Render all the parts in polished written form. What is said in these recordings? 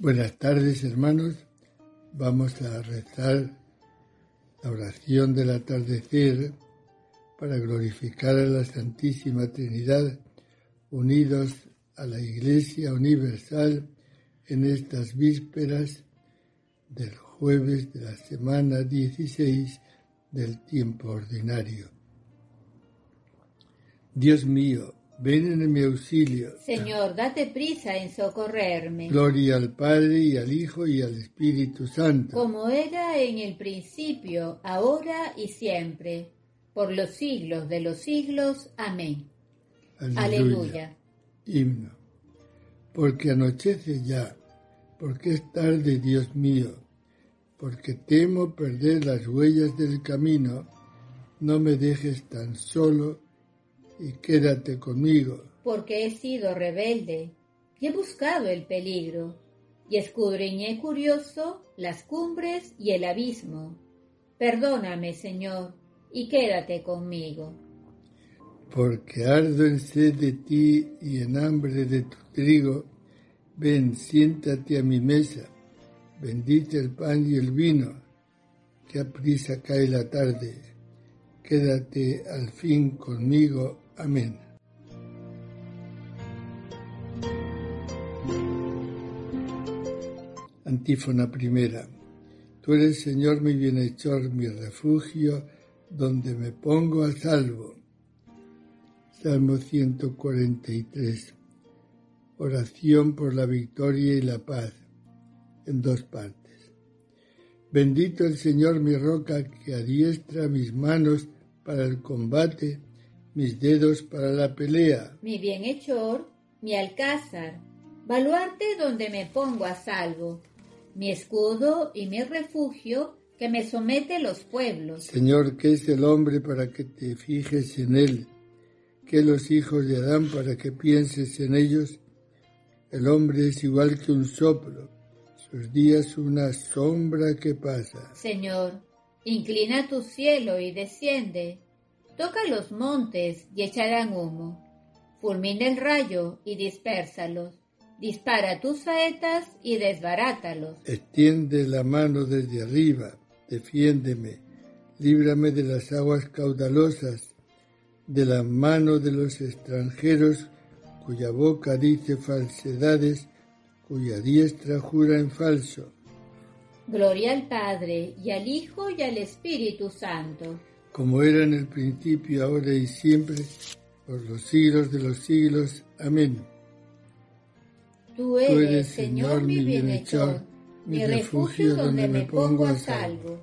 Buenas tardes, hermanos. Vamos a rezar la oración del atardecer para glorificar a la Santísima Trinidad, unidos a la Iglesia Universal en estas vísperas del jueves de la semana 16 del tiempo ordinario. Dios mío, ven en mi auxilio. Señor, date prisa en socorrerme. Gloria al Padre, y al Hijo, y al Espíritu Santo. Como era en el principio, ahora y siempre, por los siglos de los siglos. Amén. Aleluya. Himno. Porque anochece ya, porque es tarde, Dios mío, porque temo perder las huellas del camino, no me dejes tan solo y quédate conmigo. Porque he sido rebelde y he buscado el peligro, y escudriñé curioso las cumbres y el abismo. Perdóname, Señor, y quédate conmigo. Porque ardo en sed de ti y en hambre de tu trigo, ven, siéntate a mi mesa, bendice el pan y el vino, que aprisa cae la tarde, quédate al fin conmigo. Amén. Antífona primera. Tú eres, Señor, mi bienhechor, mi refugio, donde me pongo a salvo. Salmo 143. Oración por la victoria y la paz, en dos partes. Bendito el Señor, mi roca, que adiestra mis manos para el combate, mis dedos para la pelea. Mi bienhechor, mi alcázar, baluarte donde me pongo a salvo, mi escudo y mi refugio, que me somete los pueblos. Señor, ¿qué es el hombre para que te fijes en él? ¿Qué los hijos de Adán para que pienses en ellos? El hombre es igual que un soplo, sus días una sombra que pasa. Señor, inclina tu cielo y desciende. Toca los montes y echarán humo. Fulmina el rayo y dispérsalos. Dispara tus saetas y desbarátalos. Extiende la mano desde arriba, defiéndeme. Líbrame de las aguas caudalosas, de la mano de los extranjeros, cuya boca dice falsedades, cuya diestra jura en falso. Gloria al Padre, y al Hijo, y al Espíritu Santo. Como era en el principio, ahora y siempre, por los siglos de los siglos. Amén. Tú eres, Señor, mi bienhechor, mi refugio donde me pongo a salvo.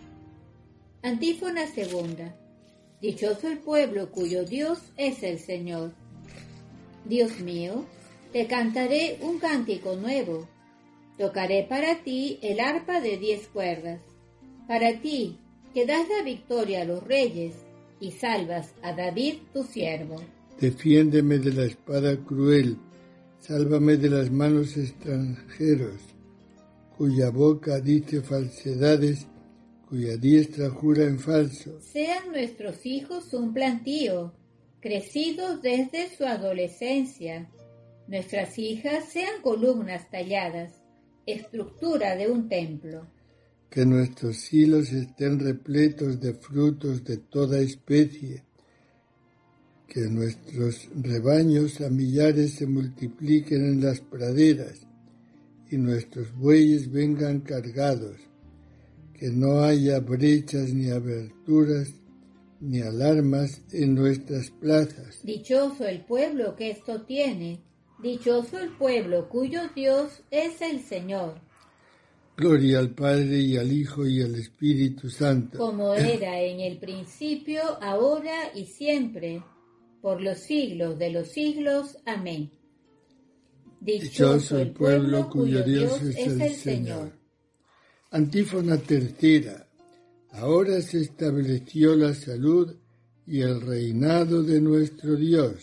Antífona segunda. Dichoso el pueblo cuyo Dios es el Señor. Dios mío, te cantaré un cántico nuevo. Tocaré para ti el arpa de 10 cuerdas. Para ti, que das la victoria a los reyes y salvas a David tu siervo. Defiéndeme de la espada cruel, sálvame de las manos extranjeros, cuya boca dice falsedades, cuya diestra jura en falso. Sean nuestros hijos un plantío, crecidos desde su adolescencia. Nuestras hijas sean columnas talladas, estructura de un templo. Que nuestros hilos estén repletos de frutos de toda especie, que nuestros rebaños a millares se multipliquen en las praderas y nuestros bueyes vengan cargados, que no haya brechas ni aberturas ni alarmas en nuestras plazas. Dichoso el pueblo que esto tiene, dichoso el pueblo cuyo Dios es el Señor. Gloria al Padre, y al Hijo, y al Espíritu Santo. Como era en el principio, ahora y siempre, por los siglos de los siglos. Amén. Dichoso el pueblo cuyo Dios es el Señor. Antífona tercera. Ahora se estableció la salud y el reinado de nuestro Dios.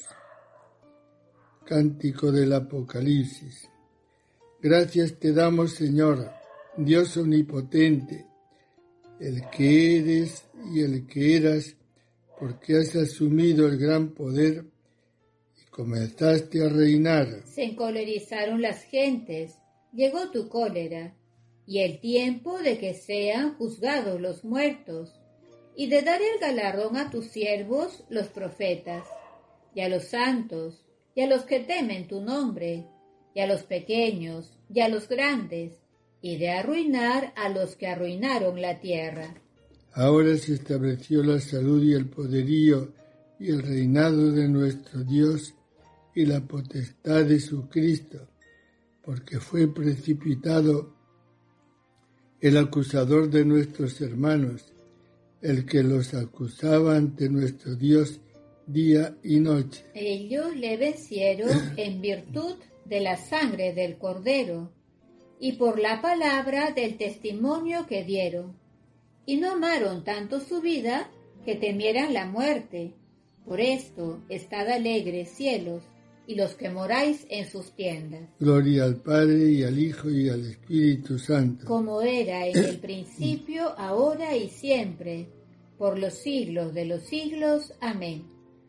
Cántico del Apocalipsis. Gracias te damos, Señor, Dios omnipotente, el que eres y el que eras, porque has asumido el gran poder y comenzaste a reinar. Se encolerizaron las gentes llegó tu cólera, y el tiempo de que sean juzgados los muertos, y de dar el galardón a tus siervos los profetas, y a los santos, y a los que temen tu nombre, y a los pequeños, y a los grandes, y de arruinar a los que arruinaron la tierra. Ahora se estableció la salud y el poderío y el reinado de nuestro Dios y la potestad de su Cristo, porque fue precipitado el acusador de nuestros hermanos, el que los acusaba ante nuestro Dios día y noche. Ellos le vencieron en virtud de la sangre del Cordero y por la palabra del testimonio que dieron, y no amaron tanto su vida que temieran la muerte. Por esto, estad alegres, cielos, y los que moráis en sus tiendas. Gloria al Padre, y al Hijo, y al Espíritu Santo. Como era en el principio, ahora y siempre, por los siglos de los siglos. Amén.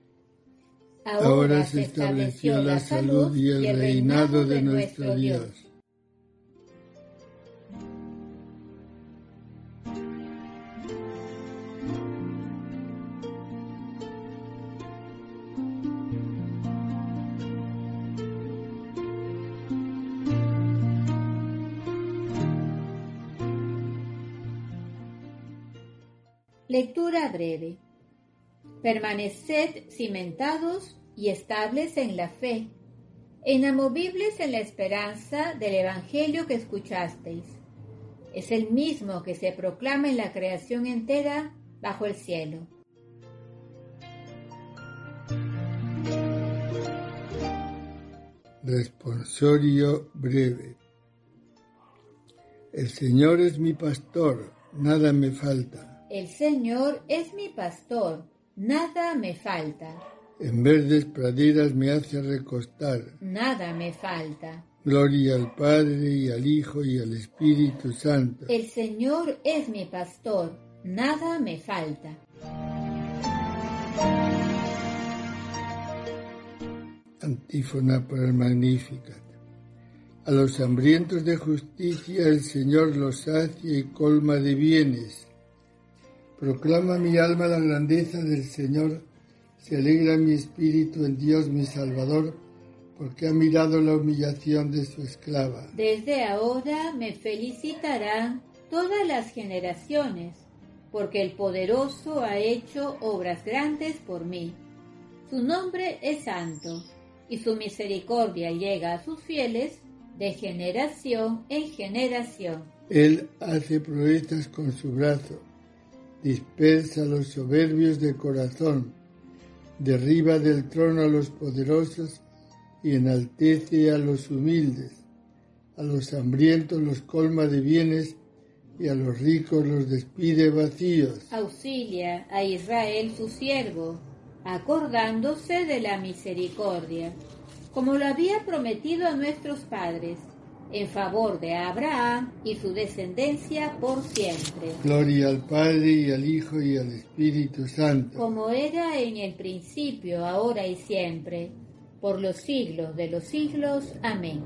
Ahora se estableció la salud y el reinado de nuestro Dios. Lectura breve. Permaneced cimentados y estables en la fe, inamovibles en la esperanza del Evangelio que escuchasteis. Es el mismo que se proclama en la creación entera bajo el cielo. Responsorio breve. El Señor es mi pastor, nada me falta. El Señor es mi pastor, nada me falta. En verdes praderas me hace recostar. Nada me falta. Gloria al Padre, y al Hijo, y al Espíritu Santo. El Señor es mi pastor, nada me falta. Antífona para el Magnificat. A los hambrientos de justicia el Señor los sacia y colma de bienes. Proclama mi alma la grandeza del Señor, se alegra mi espíritu en Dios mi Salvador, porque ha mirado la humillación de su esclava. Desde ahora me felicitarán todas las generaciones, porque el Poderoso ha hecho obras grandes por mí. Su nombre es santo, y su misericordia llega a sus fieles de generación en generación. Él hace proezas con su brazo, dispersa a los soberbios de corazón, derriba del trono a los poderosos y enaltece a los humildes. A los hambrientos los colma de bienes y a los ricos los despide vacíos. Auxilia a Israel su siervo, acordándose de la misericordia, como lo había prometido a nuestros padres, en favor de Abraham y su descendencia por siempre. Gloria al Padre, y al Hijo, y al Espíritu Santo. Como era en el principio, ahora y siempre, por los siglos de los siglos. Amén.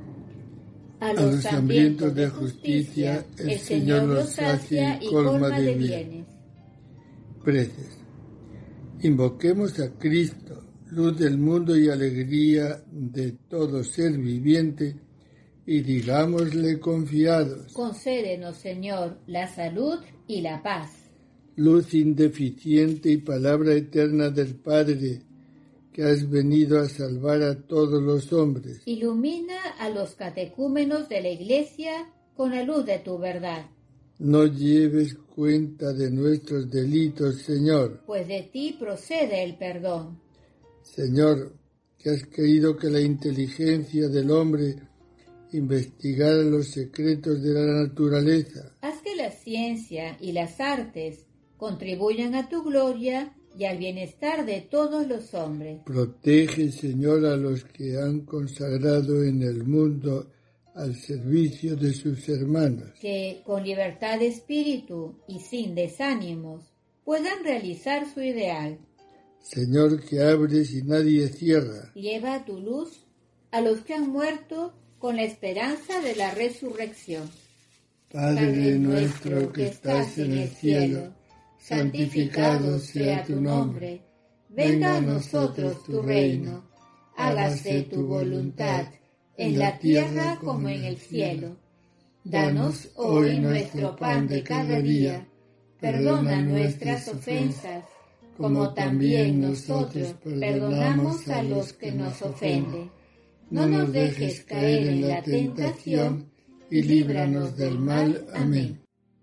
A los hambrientos de justicia, el Señor los sacia y colma de bienes. Preces. Invoquemos a Cristo, luz del mundo y alegría de todo ser viviente, y digámosle confiados: concédenos, Señor, la salud y la paz. Luz indeficiente y palabra eterna del Padre, que has venido a salvar a todos los hombres. Ilumina a los catecúmenos de la Iglesia con la luz de tu verdad. No lleves cuenta de nuestros delitos, Señor, pues de ti procede el perdón. Señor, que has querido que la inteligencia del hombre investigara los secretos de la naturaleza. Haz que la ciencia y las artes contribuyan a tu gloria y al bienestar de todos los hombres. Protege, Señor, a los que han consagrado en el mundo al servicio de sus hermanos. Que con libertad de espíritu y sin desánimos puedan realizar su ideal. Señor, que abres y nadie cierra. Lleva tu luz a los que han muerto con la esperanza de la resurrección. Padre nuestro que estás en el cielo, santificado sea tu nombre. Venga a nosotros tu reino. Hágase tu voluntad, en la tierra como en el cielo. Danos hoy nuestro pan de cada día. Perdona nuestras ofensas, como también nosotros perdonamos a los que nos ofenden. No nos dejes caer en la tentación, y líbranos del mal. Amén.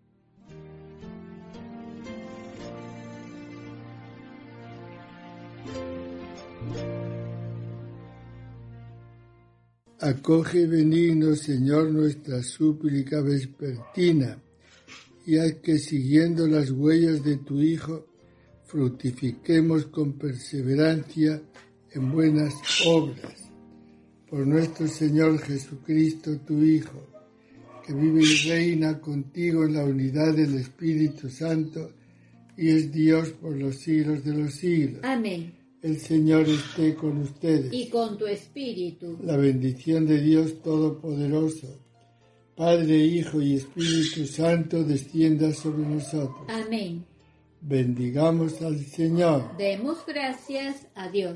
Acoge benigno, Señor, nuestra súplica vespertina, y haz que, siguiendo las huellas de tu Hijo, fructifiquemos con perseverancia en buenas obras. Por nuestro Señor Jesucristo, tu Hijo, que vive y reina contigo en la unidad del Espíritu Santo, y es Dios por los siglos de los siglos. Amén. El Señor esté con ustedes. Y con tu espíritu. La bendición de Dios Todopoderoso, Padre, Hijo y Espíritu Santo, descienda sobre nosotros. Amén. Bendigamos al Señor. Demos gracias a Dios.